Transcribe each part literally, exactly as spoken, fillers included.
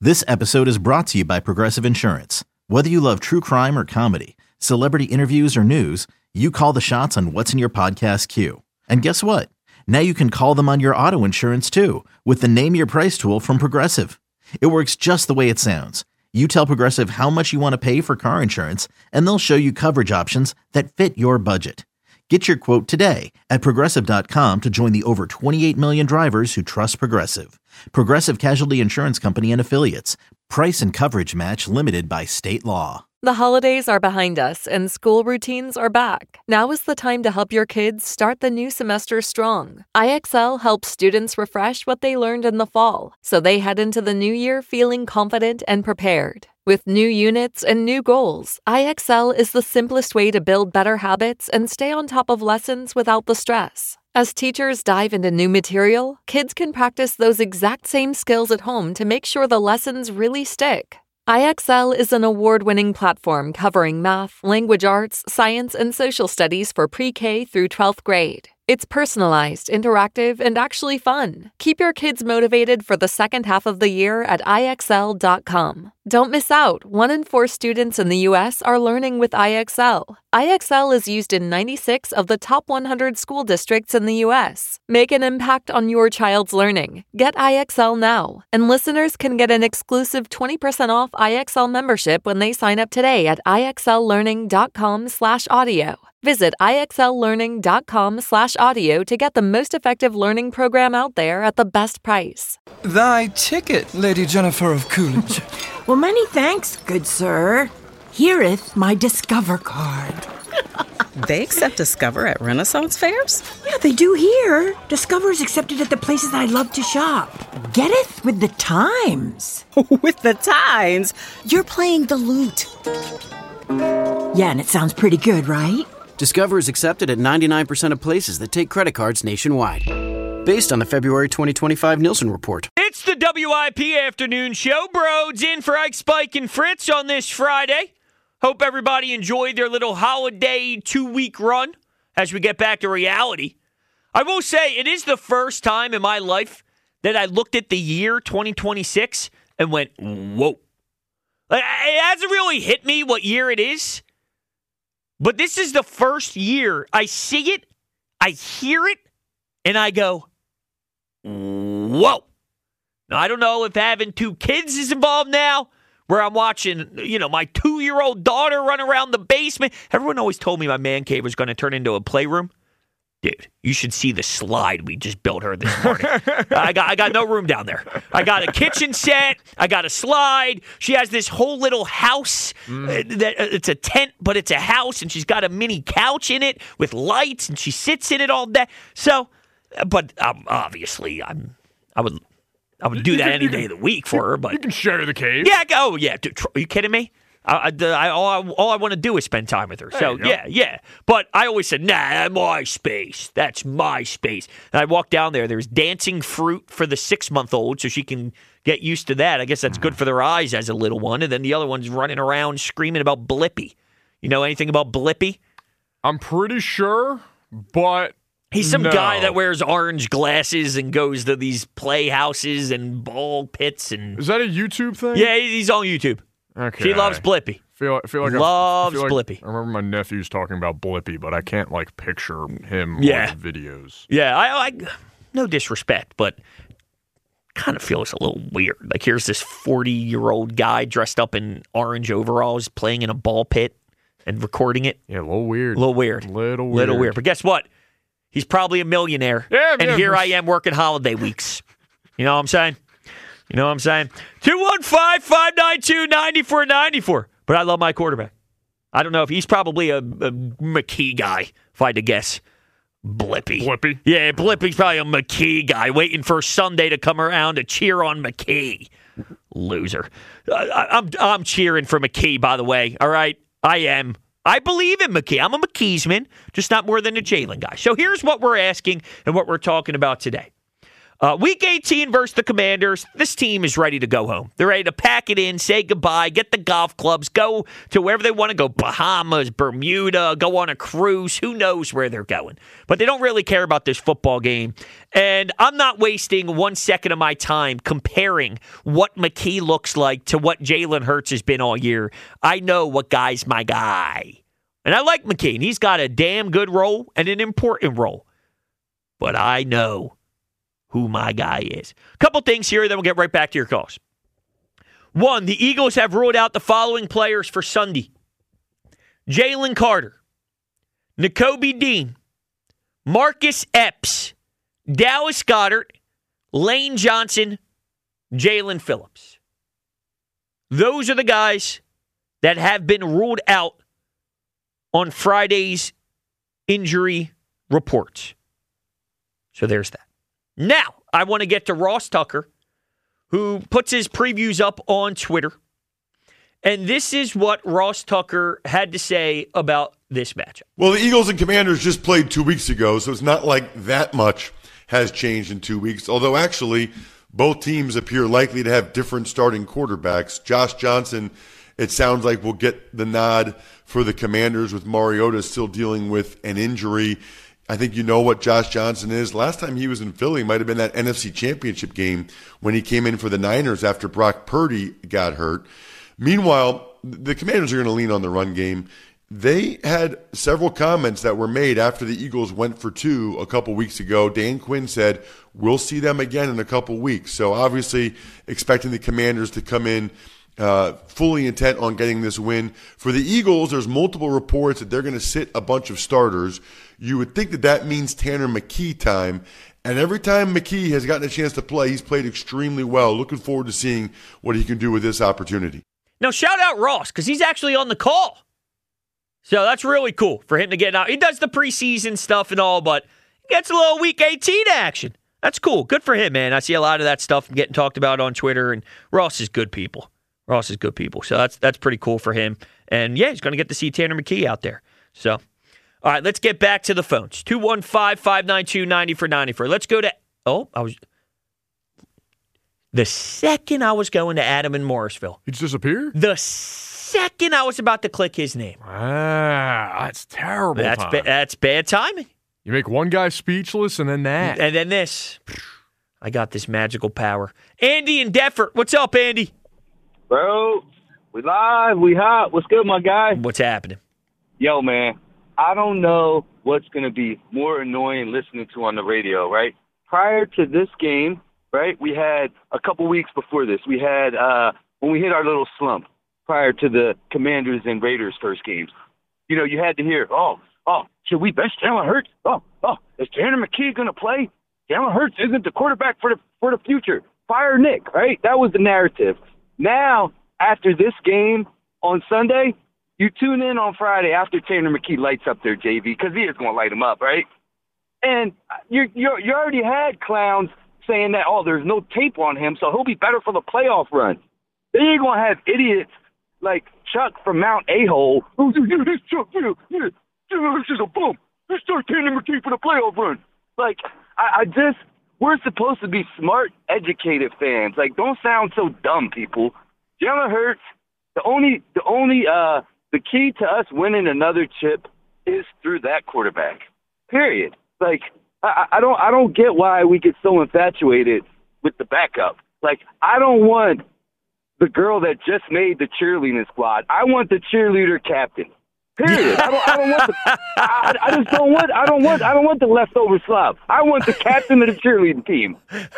This episode is brought to you by Progressive Insurance. Whether you love true crime or comedy, celebrity interviews or news, you call the shots on what's in your podcast queue. And guess what? Now you can call them on your auto insurance too with the Name Your Price tool from Progressive. It works just the way it sounds. You tell Progressive how much you want to pay for car insurance, and they'll show you coverage options that fit your budget. Get your quote today at Progressive dot com to join the over twenty-eight million drivers who trust Progressive. Progressive Casualty Insurance Company and Affiliates. Price and coverage match limited by state law. The holidays are behind us and school routines are back. Now is the time to help your kids start the new semester strong. I X L helps students refresh what they learned in the fall, so they head into the new year feeling confident and prepared. With new units and new goals, I X L is the simplest way to build better habits and stay on top of lessons without the stress. As teachers dive into new material, kids can practice those exact same skills at home to make sure the lessons really stick. I X L is an award-winning platform covering math, language arts, science, and social studies for pre-K through twelfth grade. It's personalized, interactive, and actually fun. Keep your kids motivated for the second half of the year at I X L dot com. Don't miss out. One in four students in the U S are learning with I X L. I X L is used in ninety-six of the top one hundred school districts in the U S. Make an impact on your child's learning. Get I X L now. And listeners can get an exclusive twenty percent off I X L membership when they sign up today at I X L learning dot com slash audio. Visit I X L learning dot com slash audio to get the most effective learning program out there at the best price. Thy ticket, Lady Jennifer of Coolidge. Well, many thanks, good sir. Hereeth my Discover card. They accept Discover at Renaissance fairs? Yeah, they do here. Discover is accepted at the places I love to shop. Getteth with the times. With the times? You're playing the lute. Yeah, and it sounds pretty good, right? Discover is accepted at ninety-nine percent of places that take credit cards nationwide. Based on the February twenty twenty-five Nielsen report. It's the W I P Afternoon Show. Broads in for Ike, Spike, and Fritz on this Friday. Hope everybody enjoyed their little holiday two-week run as we get back to reality. I will say, it is the first time in my life that I looked at the year twenty twenty-six and went, whoa. Like, it hasn't really hit me what year it is. But this is the first year I see it, I hear it, and I go, whoa. Now, I don't know if having two kids is involved now, where I'm watching, you know, my two-year-old daughter run around the basement. Everyone always told me my man cave was going to turn into a playroom. Dude, you should see the slide we just built her this morning. I got I got no room down there. I got a kitchen set. I got a slide. She has this whole little house. Mm. Uh, that uh, it's a tent, but it's a house, and she's got a mini couch in it with lights, and she sits in it all day. So, but um, obviously, I'm I would I would do that any day of the week for her. But you can share the cave. Yeah. Oh yeah. Dude, are you kidding me? I, I, I, all I, all I want to do is spend time with her. There So, yeah, yeah. But I always said, nah, my space. That's my space. And I walk down there. There's dancing fruit for the six-month-old so she can get used to that. I guess that's good for their eyes as a little one. And then the other one's running around screaming about Blippi. You know anything about Blippi? I'm pretty sure, but he's some no. guy that wears orange glasses and goes to these playhouses and ball pits. And is that a YouTube thing? Yeah, he's on YouTube. Okay. She loves Blippi. Feel, feel like loves I feel like Blippi. I remember my nephew's talking about Blippi, but I can't like picture him yeah. on the videos. Yeah, I, I no disrespect, but kind of feels a little weird. Like here's this forty-year-old guy dressed up in orange overalls playing in a ball pit and recording it. Yeah, a little weird. A little weird. Little weird. Little weird. But guess what? He's probably a millionaire. Yeah, and yeah. here I am working holiday weeks. You know what I'm saying? You know what I'm saying? two one five, five nine two, nine four nine four. But I love my quarterback. I don't know if he's probably a, a McKee guy, if I had to guess. Blippi. Blippi? Yeah, Blippi's probably a McKee guy waiting for Sunday to come around to cheer on McKee. Loser. I, I'm, I'm cheering for McKee, by the way. All right? I am. I believe in McKee. I'm a McKeesman, just not more than a Jalen guy. So here's what we're asking and what we're talking about today. Uh, week eighteen versus the Commanders, this team is ready to go home. They're ready to pack it in, say goodbye, get the golf clubs, go to wherever they want to go, Bahamas, Bermuda, go on a cruise. Who knows where they're going? But they don't really care about this football game. And I'm not wasting one second of my time comparing what McKee looks like to what Jalen Hurts has been all year. I know what guy's my guy. And I like McKee. He's got a damn good role and an important role. But I know who my guy is. A couple things here, then we'll get right back to your calls. One, the Eagles have ruled out the following players for Sunday. Jalen Carter, Nakobe Dean, Marcus Epps, Dallas Goedert, Lane Johnson, Jalen Phillips. Those are the guys that have been ruled out on Friday's injury reports. So there's that. Now, I want to get to Ross Tucker, who puts his previews up on Twitter. And this is what Ross Tucker had to say about this matchup. Well, the Eagles and Commanders just played two weeks ago, so it's not like that much has changed in two weeks. Although, actually, both teams appear likely to have different starting quarterbacks. Josh Johnson, it sounds like, will get the nod for the Commanders, with Mariota still dealing with an injury. I think you know what Josh Johnson is. Last time he was in Philly might have been that N F C Championship game when he came in for the Niners after Brock Purdy got hurt. Meanwhile, the Commanders are going to lean on the run game. They had several comments that were made after the Eagles went for two a couple weeks ago. Dan Quinn said, we'll see them again in a couple weeks. So obviously expecting the Commanders to come in Uh, fully intent on getting this win. For the Eagles, there's multiple reports that they're going to sit a bunch of starters. You would think that that means Tanner McKee time. And every time McKee has gotten a chance to play, he's played extremely well. Looking forward to seeing what he can do with this opportunity. Now, shout out Ross, because he's actually on the call. So that's really cool for him to get out. He does the preseason stuff and all, but he gets a little Week eighteen action. That's cool. Good for him, man. I see a lot of that stuff getting talked about on Twitter, and Ross is good people. Ross is good people. So that's that's pretty cool for him. And, yeah, he's going to get to see Tanner McKee out there. So, all right, let's get back to the phones. two one five, five nine two, nine oh four nine four. Let's go to – oh, I was – the second I was going to Adam in Morrisville. He just disappeared? The second I was about to click his name. Ah, that's terrible That's time. ba- That's bad timing. You make one guy speechless and then that. And then this. I got this magical power. Andy in Deffert. What's up, Andy? Bro, we live, we hot. What's good, my guy? What's happening? Yo, man, I don't know what's going to be more annoying listening to on the radio, right? Prior to this game, right, we had a couple weeks before this, we had, uh, when we hit our little slump prior to the Commanders and Raiders first games, you know, you had to hear, oh, oh, should we bench Jalen Hurts? Oh, oh, is Tanner McKee going to play? Jalen Hurts isn't the quarterback for the for the future. Fire Nick, right? That was the narrative. Now, after this game on Sunday, you tune in on Friday after Tanner McKee lights up their J V, because he is going to light him up, right? And you you you already had clowns saying that, oh, there's no tape on him, so he'll be better for the playoff run. Then you're going to have idiots like Chuck from Mount A-Hole. Oh, this Chuck, yeah, yeah, this is a bum. Let's start Tanner McKee for the playoff run. Like, I, I just... We're supposed to be smart, educated fans. Like, don't sound so dumb, people. Jalen Hurts, the only, the only, uh, the key to us winning another chip is through that quarterback. Period. Like, I, I don't, I don't get why we get so infatuated with the backup. Like, I don't want the girl that just made the cheerleading squad. I want the cheerleader captain. Period. I don't. I don't want the. I, I just don't want. I don't want. I don't want the leftover slob. I want the captain of the cheerleading team.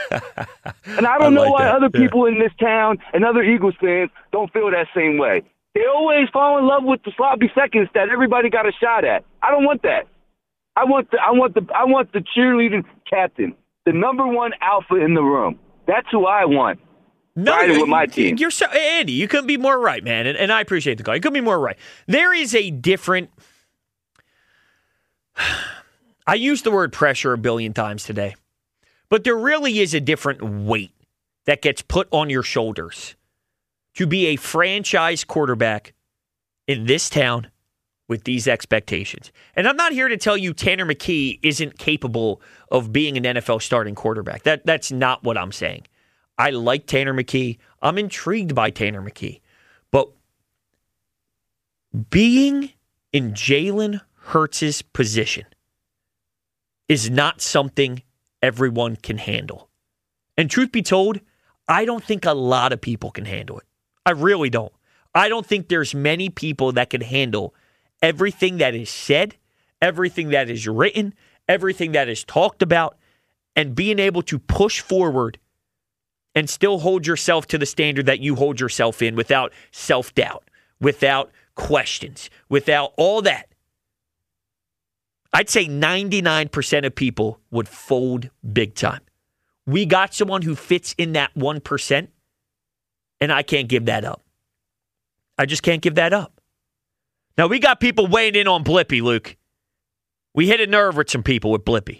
And I don't I know like why that. other yeah. people in this town and other Eagles fans don't feel that same way. They always fall in love with the sloppy seconds that everybody got a shot at. I don't want that. I want the. I want the. I want the cheerleading captain, the number one alpha in the room. That's who I want. No, riding with my team. You're so, Andy, you couldn't be more right, man, and, and I appreciate the call. You couldn't be more right. There is a different. I used the word pressure a billion times today, but there really is a different weight that gets put on your shoulders to be a franchise quarterback in this town with these expectations. And I'm not here to tell you Tanner McKee isn't capable of being an N F L starting quarterback. That That's not what I'm saying. I like Tanner McKee. I'm intrigued by Tanner McKee. But being in Jalen Hurts' position is not something everyone can handle. And truth be told, I don't think a lot of people can handle it. I really don't. I don't think there's many people that can handle everything that is said, everything that is written, everything that is talked about, and being able to push forward and still hold yourself to the standard that you hold yourself in without self-doubt, without questions, without all that. I'd say ninety-nine percent of people would fold big time. We got someone who fits in that one percent, and I can't give that up. I just can't give that up. Now, we got people weighing in on Blippi, Luke. We hit a nerve with some people with Blippi.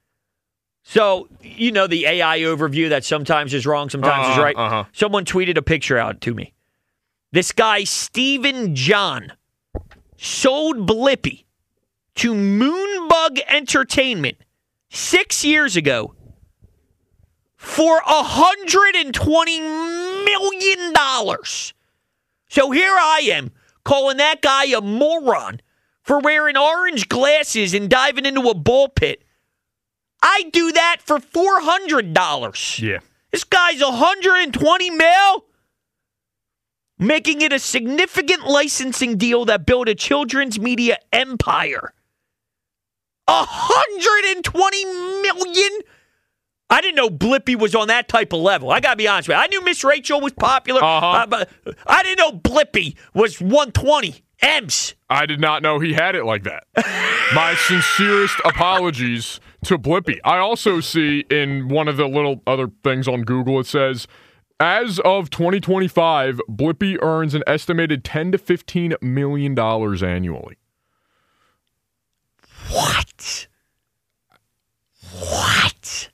So, you know the A I overview that sometimes is wrong, sometimes uh-huh, is right? Uh-huh. Someone tweeted a picture out to me. This guy, Stephen John, sold Blippi to Moonbug Entertainment six years ago for one hundred twenty million dollars. So here I am calling that guy a moron for wearing orange glasses and diving into a bull pit. I do that for four hundred dollars. Yeah. This guy's one hundred twenty mil, making it a significant licensing deal that built a children's media empire. one hundred twenty million? I didn't know Blippi was on that type of level. I got to be honest with you. I knew Miss Rachel was popular, uh-huh. uh, but I didn't know Blippi was one twenty. M's. I did not know he had it like that. My sincerest apologies to Blippi. I also see in one of the little other things on Google, it says, as of twenty twenty-five, Blippi earns an estimated ten to fifteen million dollars annually. What? What?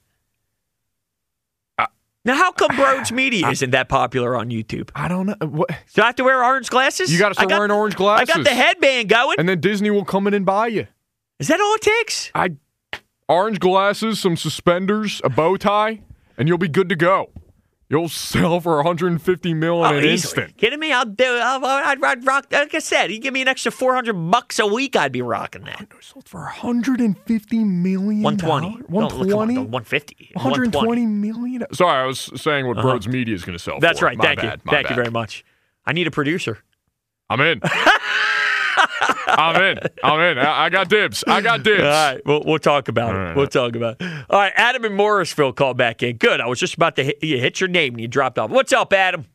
Now, how come Broads Media isn't that popular on YouTube? I don't know. What? Do I have to wear orange glasses? You got to start got, wearing orange glasses. I got the headband going. And then Disney will come in and buy you. Is that all it takes? I, orange glasses, some suspenders, a bow tie, and you'll be good to go. You'll sell for one hundred fifty mil in oh, an easily. instant. Kidding me? I'll do. I'll, I'd, I'd rock. Like I said, you give me an extra four hundred bucks a week, I'd be rocking that. Sold for one hundred fifty million. One twenty. One twenty. One fifty. One hundred twenty million. Sorry, I was saying what uh-huh. Broads Media is going to sell. That's for. right. My Thank bad. you. My Thank bad. you very much. I need a producer. I'm in. I'm in. I'm in. I, I got dibs. I got dibs. All right. We'll, we'll talk about All it. right. We'll talk about it. All right. Adam in Morrisville called back in. Good. I was just about to hit, you hit your name and you dropped off. What's up, Adam?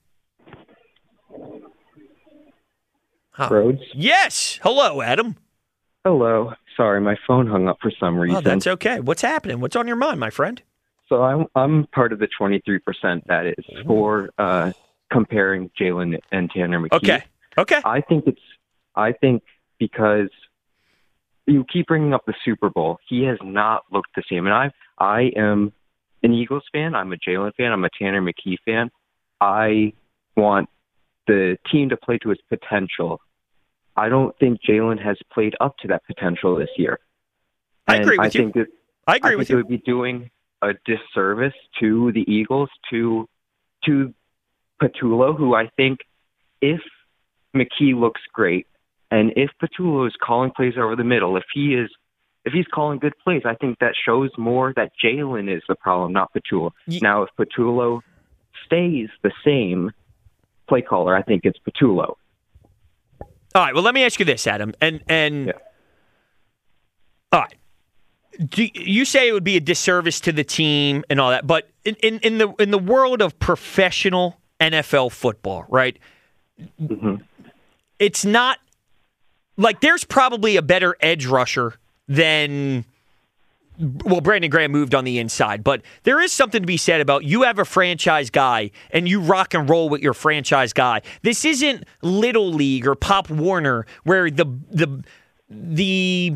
Huh. Rhodes? Yes. Hello, Adam. Hello. Sorry, my phone hung up for some reason. Oh, that's okay. What's happening? What's on your mind, my friend? So I'm I'm part of the twenty-three percent that is for uh, comparing Jalen and Tanner McKee. Okay. Okay. I think it's I think because you keep bringing up the Super Bowl, he has not looked the same. And I I am an Eagles fan. I'm a Jalen fan. I'm a Tanner McKee fan. I want the team to play to its potential. I don't think Jalen has played up to that potential this year. I and agree with I you. Think that, I agree I with think you. It would be doing a disservice to the Eagles, to to Patullo, who I think if McKee looks great, and if Patullo is calling plays over the middle, if he is if he's calling good plays, I think that shows more that Jalen is the problem, not Patullo. Ye- now, if Patullo stays the same play caller, I think it's Patullo. All right. Well, let me ask you this, Adam. And and yeah. all right. Do you say it would be a disservice to the team and all that, but in, in, in the in the world of professional N F L football, right? Mm-hmm. It's not like there's probably a better edge rusher than. Well, Brandon Graham moved on the inside, but there is something to be said about you have a franchise guy and you rock and roll with your franchise guy. This isn't Little League or Pop Warner where the the the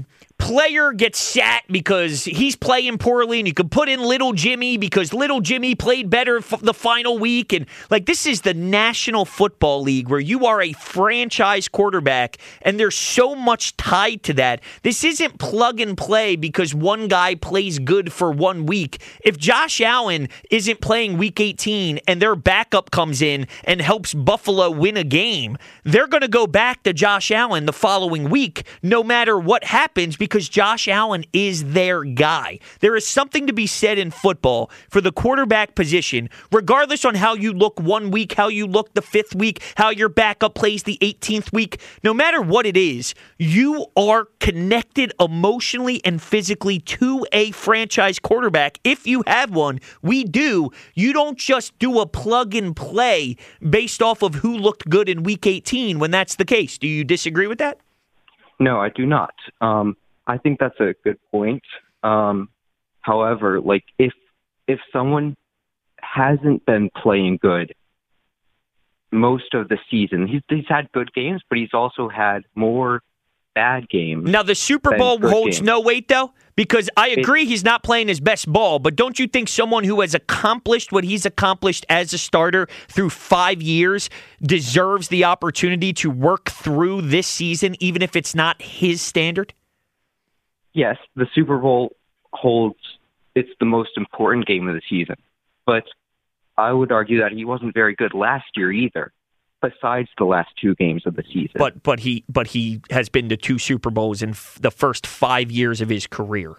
player gets sat because he's playing poorly, and you can put in little Jimmy because little Jimmy played better f- the final week. And like, this is the National Football League where you are a franchise quarterback, and there's so much tied to that. This isn't plug and play because one guy plays good for one week. If Josh Allen isn't playing week eighteen and their backup comes in and helps Buffalo win a game, they're going to go back to Josh Allen the following week, no matter what happens, because Josh Allen is their guy. There is something to be said in football for the quarterback position, regardless on how you look one week, how you look the fifth week, how your backup plays the eighteenth week. No matter what it is, you are connected emotionally and physically to a franchise quarterback. If you have one, we do. You don't just do a plug and play based off of who looked good in week eighteen when that's the case. Do you disagree with that? No, I do not. Um, I think that's a good point. Um, however, like if if someone hasn't been playing good most of the season, he's, he's had good games, but he's also had more bad games. Now, the Super Bowl holds games. no weight, though, because I agree he's not playing his best ball, but don't you think someone who has accomplished what he's accomplished as a starter through five years deserves the opportunity to work through this season, even if it's not his standard? Yes, the Super Bowl holds, it's the most important game of the season, but I would argue that he wasn't very good last year either, besides the last two games of the season. But but he but he has been to two Super Bowls in f- the first five years of his career.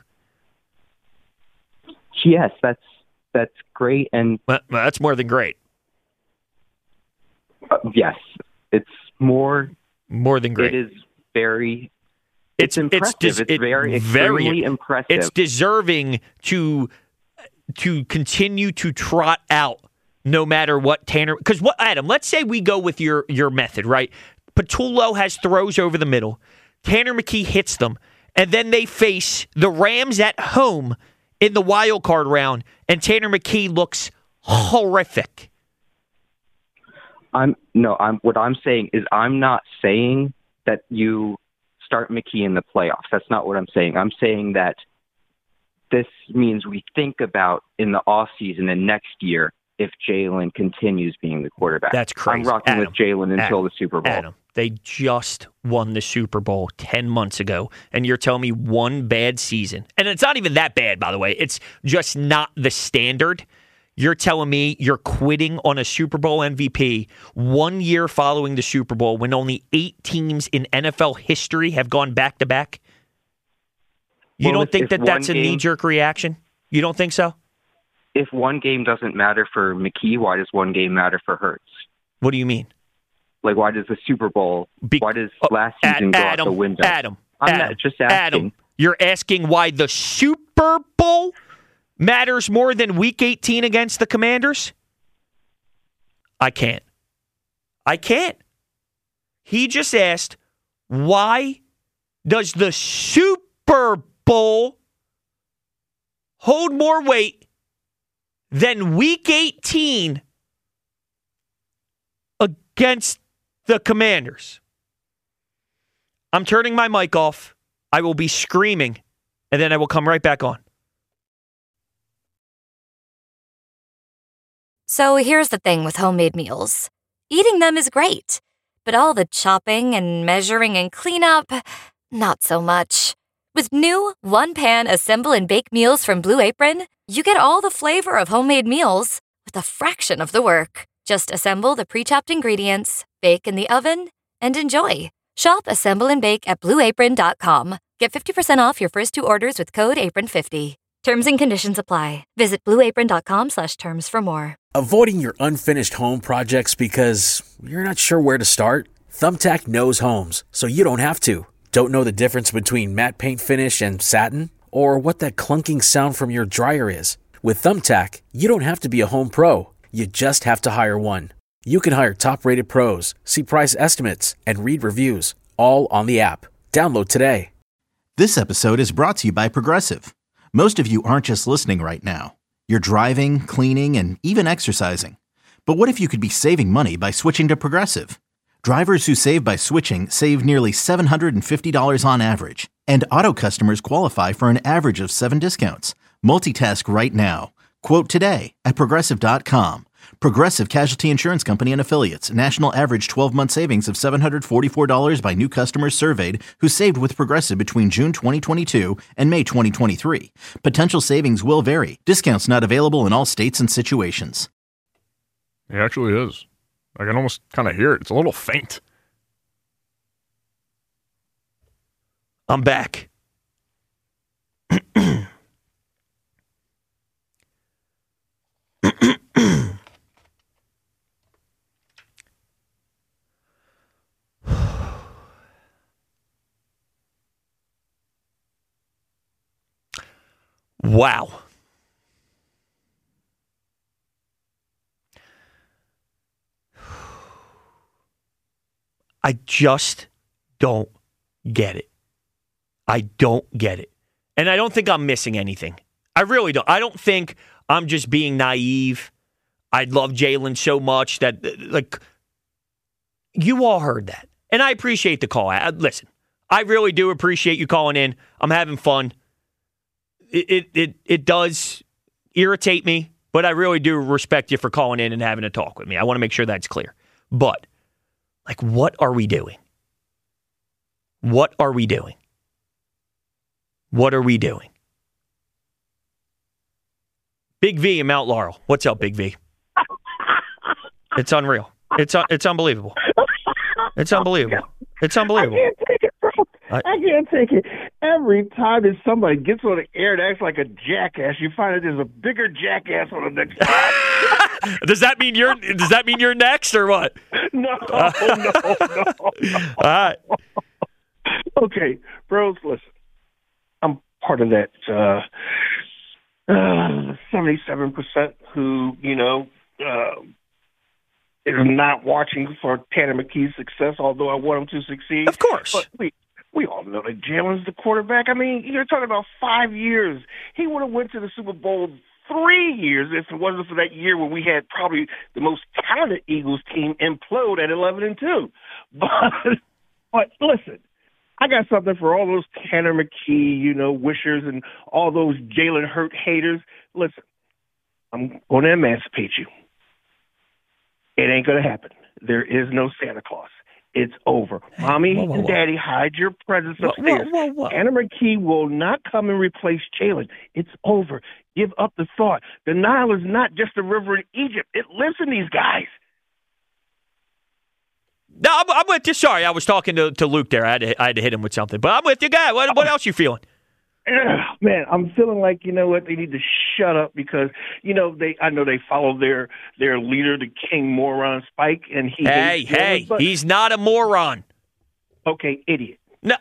Yes, that's that's great, and well, that's more than great. Uh, yes, it's more more than great. It is very. It's, it's impressive. It's, it's it, very very extremely impressive. It's deserving to to continue to trot out. No matter what Tanner, because what Adam, let's say we go with your your method, right? Patullo has throws over the middle, Tanner McKee hits them, and then they face the Rams at home in the wild card round, and Tanner McKee looks horrific. I'm no, I'm what I'm saying is I'm not saying that you start McKee in the playoffs. That's not what I'm saying. I'm saying that this means we think about in the offseason and next year if Jalen continues being the quarterback. That's crazy. I'm rocking Adam, with Jalen until Adam, the Super Bowl. Adam, they just won the Super Bowl ten months ago, and you're telling me one bad season. And it's not even that bad, by the way. It's just not the standard. You're telling me you're quitting on a Super Bowl M V P one year following the Super Bowl when only eight teams in N F L history have gone back-to-back? You well, don't if, think if that that's a game, knee-jerk reaction? You don't think so? If one game doesn't matter for McKee, why does one game matter for Hurts? What do you mean? Like, why does the Super Bowl, Be- why does last season Ad- go Adam, out the window? Adam, I'm Adam, not just asking. Adam, you're asking why the Super Bowl matters more than Week eighteen against the Commanders? I can't. I can't. He just asked, why does the Super Bowl hold more weight than Week eighteen against the Commanders? I'm turning my mic off. I will be screaming, and then I will come right back on. So here's the thing with homemade meals. Eating them is great, but all the chopping and measuring and cleanup, not so much. With new one-pan assemble and bake meals from Blue Apron, you get all the flavor of homemade meals with a fraction of the work. Just assemble the pre-chopped ingredients, bake in the oven, and enjoy. Shop, assemble, and bake at blue apron dot com. Get fifty percent off your first two orders with code apron fifty. Terms and conditions apply. Visit blue apron dot com slash terms for more. Avoiding your unfinished home projects because you're not sure where to start? Thumbtack knows homes, so you don't have to. Don't know the difference between matte paint finish and satin? Or what that clunking sound from your dryer is? With Thumbtack, you don't have to be a home pro. You just have to hire one. You can hire top-rated pros, see price estimates, and read reviews, all on the app. Download today. This episode is brought to you by Progressive. Most of you aren't just listening right now. You're driving, cleaning, and even exercising. But what if you could be saving money by switching to Progressive? Drivers who save by switching save nearly seven hundred fifty dollars on average. And Auto customers qualify for an average of seven discounts. Multitask right now. Quote today at Progressive dot com. Progressive Casualty Insurance Company and Affiliates. National average twelve-month savings of seven hundred forty-four dollars by new customers surveyed who saved with Progressive between June twenty twenty-two and May twenty twenty-three. Potential savings will vary. Discounts not available in all states and situations. It actually is. I can almost kind of hear it. It's a little faint. I'm back. Wow. I just don't get it. I don't get it. And I don't think I'm missing anything. I really don't. I don't think I'm just being naive. I love Jalen so much that, like, you all heard that. And I appreciate the call. I, listen, I really do appreciate you calling in. I'm having fun. It, it it it does irritate me, but I really do respect you for calling in and having a talk with me. I want to make sure that's clear. But, like, what are we doing? What are we doing? What are we doing? Big V in Mount Laurel. What's up, Big V? It's unreal. It's un- it's unbelievable. It's unbelievable. It's unbelievable. I can't take it, bro. I, I can't take it. Every time that somebody gets on the air and acts like a jackass, you find that there's a bigger jackass on the next side. Does that mean you're Does that mean you're next or what? No, uh, no, no. All right. Okay, bros, listen. I'm part of that uh, uh, seventy-seven percent who, you know, uh, is not watching for Tanner McKee's success, although I want him to succeed. Of course. But we, we all know that Jalen's the quarterback. I mean, you're talking about five years. He would have went to the Super Bowl three years if it wasn't for that year when we had probably the most talented Eagles team implode at eleven and two. But, but listen, I got something for all those Tanner McKee, you know, wishers and all those Jalen Hurt haters. Listen, I'm going to emancipate you. It ain't going to happen. There is no Santa Claus. It's over. Mommy whoa, whoa, and Daddy, whoa. hide your presents upstairs. Whoa, whoa, whoa. Tanner McKee will not come and replace Jalen. It's over. Give up the thought. The Nile is not just a river in Egypt. It lives in these guys. No, I'm, I'm with you. Sorry, I was talking to, to Luke there. I had, to, I had to hit him with something. But I'm with you, guy. What, what else you feeling? Man, I'm feeling like, you know what, they need to shut up because, you know, they I know they follow their their leader, the king moron Spike, and he Hey, hey, but, he's not a moron. Okay, idiot. No.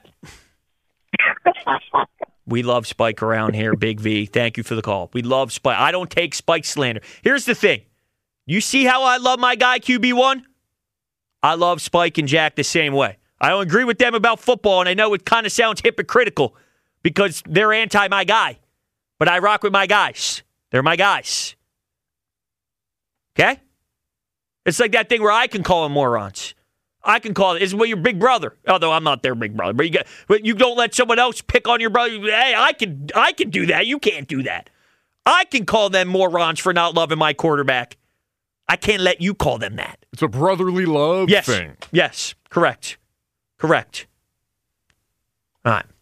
We love Spike around here, Big V. Thank you for the call. We love Spike. I don't take Spike slander. Here's the thing. You see how I love my guy, Q B one? I love Spike and Jack the same way. I don't agree with them about football, and I know it kind of sounds hypocritical because they're anti my guy. But I rock with my guys. They're my guys. Okay? It's like that thing where I can call them morons. I can call it. It's what your big brother. Although I'm not their big brother, but you get, but you don't let someone else pick on your brother. Hey, I can, I can do that. You can't do that. I can call them morons for not loving my quarterback. I can't let you call them that. It's a brotherly love yes. thing. Yes, correct. Correct. All right.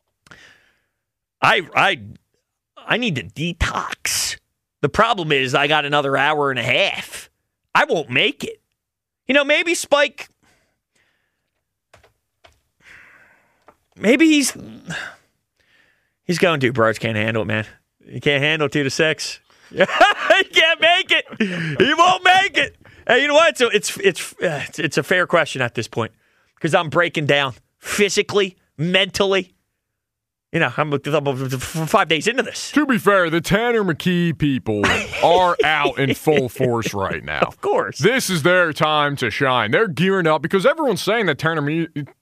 I I I need to detox. The problem is I got another hour and a half. I won't make it. You know, maybe Spike, maybe he's he's going to. Bros can't handle it, man. He can't handle two to six. He can't make it. He won't make it. Hey, you know what? So it's it's it's it's a fair question at this point because I'm breaking down physically, mentally. You know, I'm five days into this. To be fair, the Tanner McKee people are out in full force right now. Of course. This is their time to shine. They're gearing up because everyone's saying that Tanner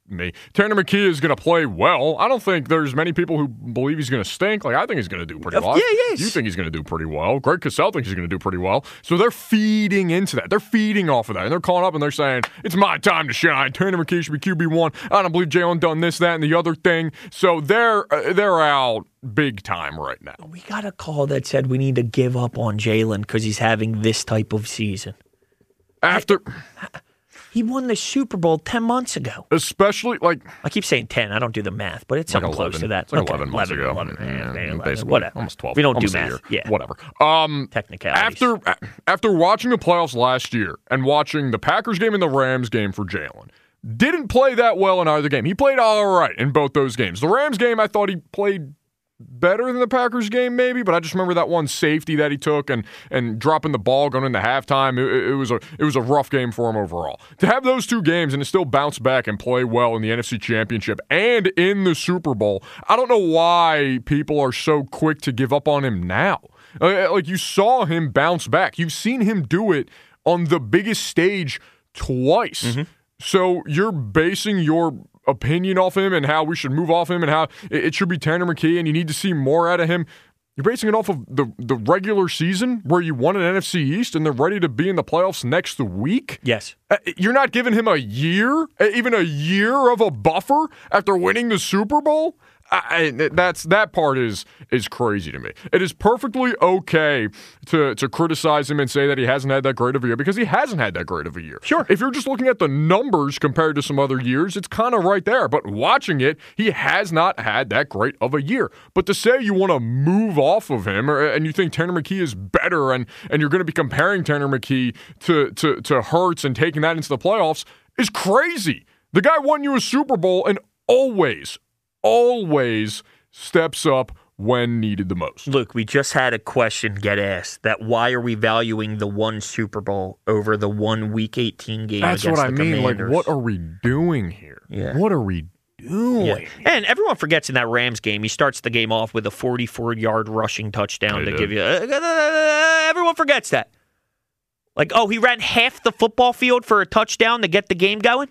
me. Tanner McKee is going to play well. I don't think there's many people who believe he's going to stink. Like, I think he's going to do pretty well. Yeah, yes. You think he's going to do pretty well. Greg Cosell thinks he's going to do pretty well. So they're feeding into that. They're feeding off of that. And they're calling up and they're saying, it's my time to shine. Tanner McKee should be Q B one. I don't believe Jalen done this, that, and the other thing. So they're uh, they're out big time right now. We got a call that said we need to give up on Jalen because he's having this type of season. After... I, He won the Super Bowl ten months ago. Especially, like... I keep saying ten. I don't do the math, but it's something like close to that. It's like okay, eleven months eleven, ago. eleven, yeah, eleven, eleven, basically. whatever. Almost twelve. We don't almost do a math. year. Yeah. Whatever. Um, Technicalities. After, after watching the playoffs last year and watching the Packers game and the Rams game for Jalen, didn't play that well in either game. He played all right in both those games. The Rams game, I thought he played better than the Packers game maybe, but I just remember that one safety that he took and and dropping the ball going into halftime. It, it was a it was a rough game for him overall. To have those two games and to still bounce back and play well in the N F C Championship and in the Super Bowl, I don't know why people are so quick to give up on him now. Uh, like, you saw him bounce back. You've seen him do it on the biggest stage twice. Mm-hmm. So you're basing your opinion off him and how we should move off him and how it should be Tanner McKee and you need to see more out of him. You're basing it off of the, the regular season where you won an N F C East and they're ready to be in the playoffs next week? Yes. You're not giving him a year, even a year of a buffer after winning the Super Bowl? I, that's that part is is crazy to me. It is perfectly okay to to criticize him and say that he hasn't had that great of a year because he hasn't had that great of a year. Sure. If you're just looking at the numbers compared to some other years, it's kind of right there. But watching it, he has not had that great of a year. But to say you want to move off of him or, and you think Tanner McKee is better and and you're going to be comparing Tanner McKee to to to Hurts and taking that into the playoffs is crazy. The guy won you a Super Bowl and always. always steps up when needed the most. Luke, we just had a question get asked that why are we valuing the one Super Bowl over the one Week eighteen game That's against what I the mean. Commanders? Like, what are we doing here? Yeah. What are we doing? Yeah. And everyone forgets in that Rams game, he starts the game off with a forty-four-yard rushing touchdown He to did. give you... Uh, everyone forgets that. Like, oh, he ran half the football field for a touchdown to get the game going?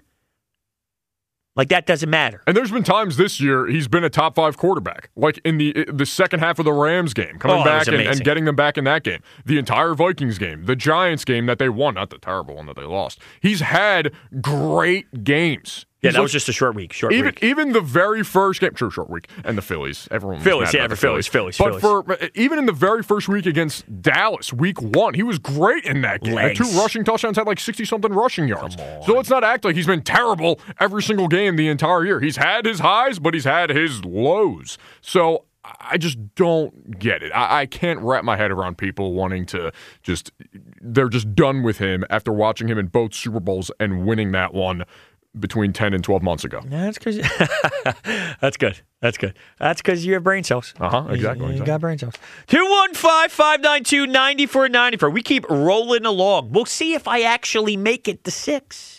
Like, that doesn't matter. And there's been times this year he's been a top five quarterback, like in the the second half of the Rams game, coming Oh, that back was and, amazing. and getting them back in that game. The entire Vikings game, the Giants game that they won, not the terrible one that they lost. He's had great games. Yeah, He's that looked- was just a short week. Short even week. even the very first game, true short week, and the Phillies. Everyone was Phillies, mad yeah, about the for Phillies, Phillies, But Phillies. for even in the very first week against Dallas, week one, he was great in that game. Had Legs. two rushing touchdowns, had like sixty something rushing yards. So let's not act like he's been terrible every single game the entire year. He's had his highs, but he's had his lows. So I just don't get it. I, I can't wrap my head around people wanting to just, they're just done with him after watching him in both Super Bowls and winning that one between ten and twelve months ago. Yeah, that's because that's good. That's good. That's because you have brain cells. Uh-huh, exactly. You, you exactly. got brain cells. two one five, five nine two, nine four nine four. We keep rolling along. We'll see if I actually make it to six.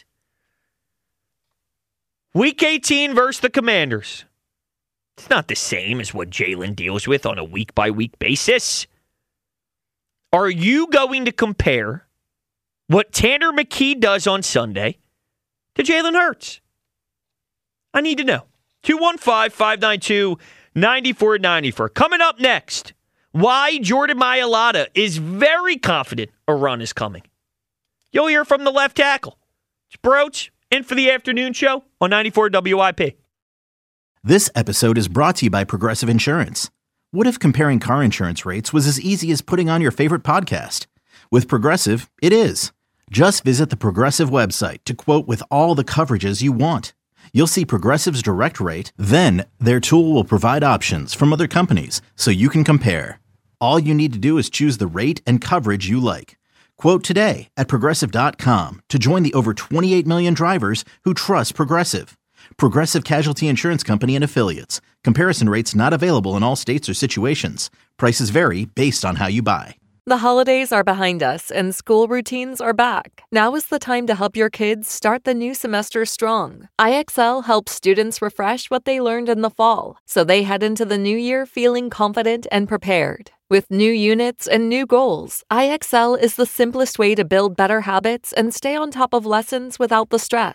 Week eighteen versus the Commanders. It's not the same as what Jalen deals with on a week-by-week basis. Are you going to compare what Tanner McKee does on Sunday to Jalen Hurts? I need to know. two one five, five nine two, nine four nine four. Coming up next, why Jordan Mailata is very confident a run is coming. You'll hear from the left tackle. It's Broach in for the afternoon show on ninety-four W I P. This episode is brought to you by Progressive Insurance. What if comparing car insurance rates was as easy as putting on your favorite podcast? With Progressive, it is. Just visit the Progressive website to quote with all the coverages you want. You'll see Progressive's direct rate, then their tool will provide options from other companies so you can compare. All you need to do is choose the rate and coverage you like. Quote today at Progressive dot com to join the over twenty-eight million drivers who trust Progressive. Progressive Casualty Insurance Company and Affiliates. Comparison rates not available in all states or situations. Prices vary based on how you buy. The holidays are behind us and school routines are back. Now is the time to help your kids start the new semester strong. I X L helps students refresh what they learned in the fall, so they head into the new year feeling confident and prepared. With new units and new goals, I X L is the simplest way to build better habits and stay on top of lessons without the stress.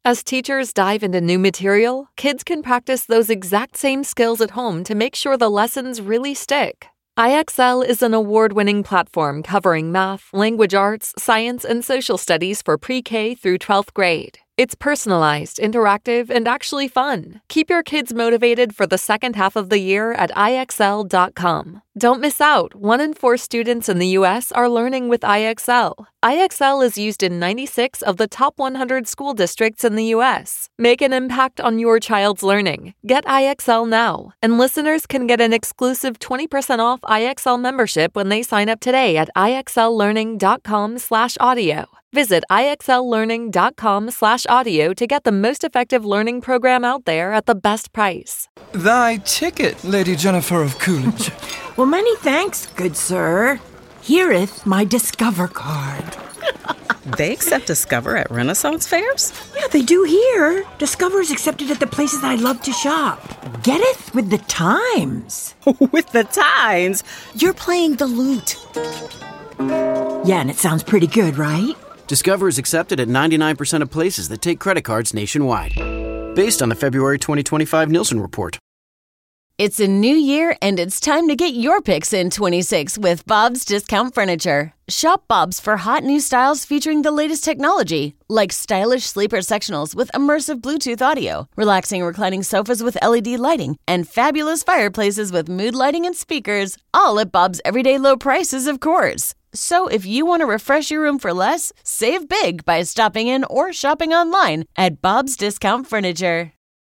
As teachers dive into new material, kids can practice those exact same skills at home to make sure the lessons really stick. I X L is an award-winning platform covering math, language arts, science, and social studies for pre-K through twelfth grade. It's personalized, interactive, and actually fun. Keep your kids motivated for the second half of the year at I X L dot com. Don't miss out. One in four students in the U S are learning with I X L. I X L is used in ninety-six of the top one hundred school districts in the U S. Make an impact on your child's learning. Get I X L now. And listeners can get an exclusive twenty percent off I X L membership when they sign up today at I X L learning dot com slash audio. Visit I X L learning dot com slash audio to get the most effective learning program out there at the best price. Thy ticket, Lady Jennifer of Coolidge. Well, many thanks, good sir. Hereeth my Discover card. They accept Discover at Renaissance fairs? Yeah, they do here. Discover's accepted at the places I love to shop. Getteth with the times. With the times? You're playing the lute. Yeah, and it sounds pretty good, right? Discover is accepted at ninety-nine percent of places that take credit cards nationwide. Based on the February twenty twenty-five Nielsen report. It's a new year, and it's time to get your picks in twenty-six with Bob's Discount Furniture. Shop Bob's for hot new styles featuring the latest technology, like stylish sleeper sectionals with immersive Bluetooth audio, relaxing reclining sofas with L E D lighting, and fabulous fireplaces with mood lighting and speakers, all at Bob's everyday low prices, of course. So if you want to refresh your room for less, save big by stopping in or shopping online at Bob's Discount Furniture.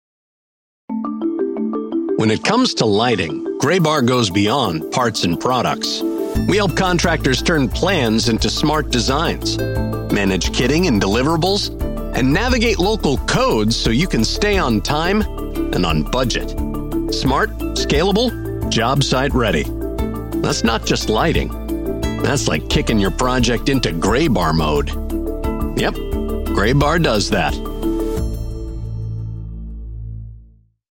When it comes to lighting, Graybar goes beyond parts and products. We help contractors turn plans into smart designs, manage kitting and deliverables, and navigate local codes so you can stay on time and on budget. Smart, scalable, job site ready. That's not just lighting. That's like kicking your project into Graybar mode. Yep, Graybar does that.